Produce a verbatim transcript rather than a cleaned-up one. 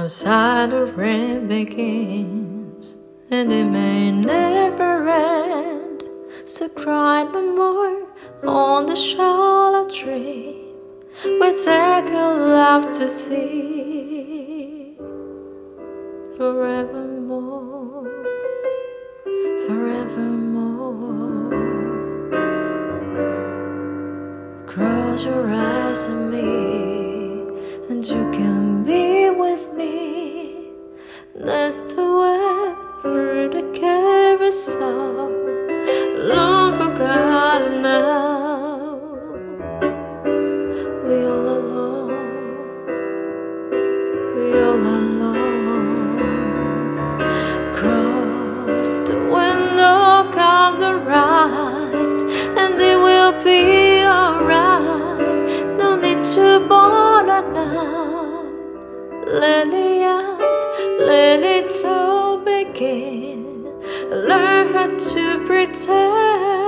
Outside the rain begins, and it may never end. So cry no more on the shallow dream. We take our lives to see forevermore, forevermore. Close your eyes at me, and you can be with me. Let's do it through the carousel, long forgotten now. We all alone, we all alone. Cross the window, come the ride, and it will be alright. No need to bother now. Let it out, let it all begin. Learn how to pretend.